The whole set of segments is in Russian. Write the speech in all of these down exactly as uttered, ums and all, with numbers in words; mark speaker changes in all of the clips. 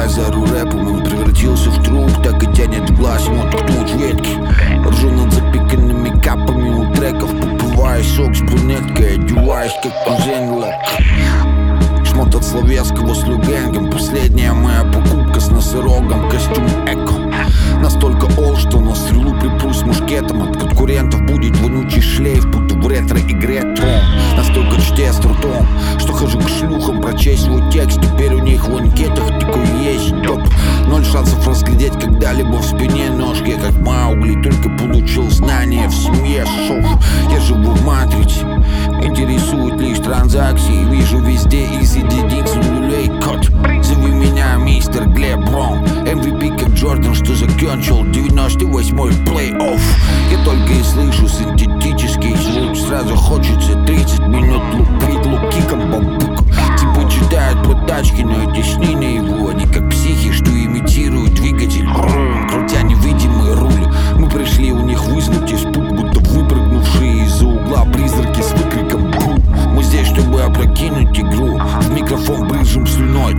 Speaker 1: Наблюдая за рэпом, он превратился в труп. Так и тянет в глаз, смотрит луч ветки. Ржу над запиканными капами у треков. Попивая сок с брюнеткой, одеваясь как кузен Лэк. Шмот от словецкого с люгенгом. Последняя моя покупка с носорогом. Костюм эко. Настолько ол, что на стрелу припрусь мушкетом. От конкурентов будет вонючий шлейф, будто в ретро-игре Трон. Настолько чте с трудом, что хожу к шлюхам прочесть свой текст. Теперь у них в анкетах такой есть топ. Ноль шансов разглядеть когда-либо в спине нож. Я как Маугли, только получил знания в семье шов. Я живу в матрице, интересуют лишь транзакции. Вижу везде из единиц нулей код. Зови меня мистер Глеб Брон. эм ви пи как Джордан, что закончил девяносто восьмой плей-офф. Я только и слышу синтетический звук. Сразу хочется тридцать минут лупить лукиком бамбук. Типа читают про тачки, но эти сны наяву. Они как психи, что имитируют двигатель. Бррр, крутя невидимый руль. Мы пришли у них вызвать испуг, будто выпрыгнувшие из-за угла призраки с выкриком «Бу!». Мы здесь, чтобы опрокинуть игру. В микрофон брызжем слюной,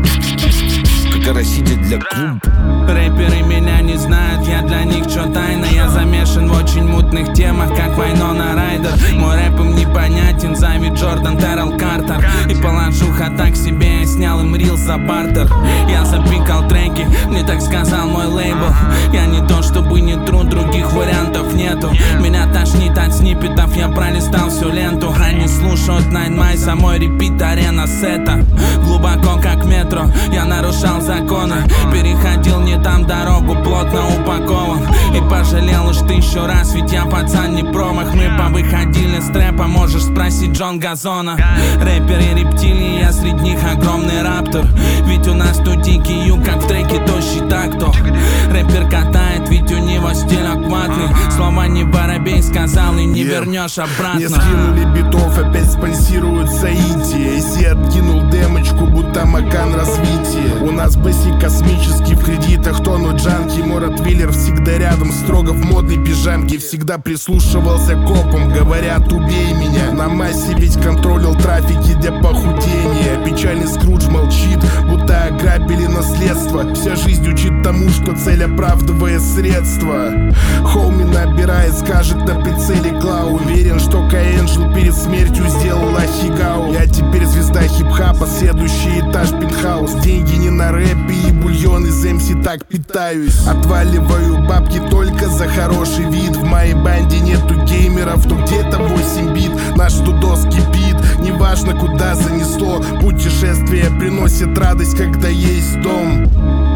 Speaker 1: как ороситель для клуб.
Speaker 2: Рэперы меня не знают, я для них чё тайна. Я замешан в очень мутных темах, как Вайнона Райдер. Мой рэп им непонятен, зови Джордан Террell Картер. И положу хота к себе, я снял им рил за бартер. Я запикал треки, мне так сказал мой лейбл. Я не то чтобы не тру, других вариантов нету. Меня тошнит от сниппетов, я пролистал всю ленту. Они слушают Nine Miles, а мой репит арена сета. Глубоко как метро, я нарушал законы. Переходил не там дорогу, плотно упакован. И пожалел уж тысячу раз, ведь я пацан не промах. Мы повыходили с трэпа, можешь спросить Джон Газона. Рэперы рептилии, я среди них огромный раптор. Ведь у нас тут дикий юг, как в треке тощий так-то. Рэпер катает, ведь у него стиль аккуратный. Слова не воробей сказал и не yeah. вернешь обратно.
Speaker 3: Не скинули битов, опять спонсируют Саити. Если откинул демочку, будто Макан развитие. У нас бэсик космический, в кредитах тонут джанки. Морат Виллер всегда рядом, строго в модной пижамке. Всегда прислушивался к копам, говорят убей меня. На массе ведь контролил трафики для похудения. Печальный Скрудж молчит, будто ограбили наследство. Вся жизнь учит тому, что цель оправдывает средства. Хоуми набирает, скажет на прицеле Клау. Уверен, что Каэнджел перед смертью сделал Ахигау. Я теперь звезда хип-хапа, следующий этаж пентхаус. Деньги не на рэпе и бульон из эм си так питаюсь. Отваливаю бабки только за хороший вид. В моей банде нету геймеров, то где-то восемь бит. Наш дудос кипит, неважно куда занесло. Путешествие приносит радость, когда есть дом.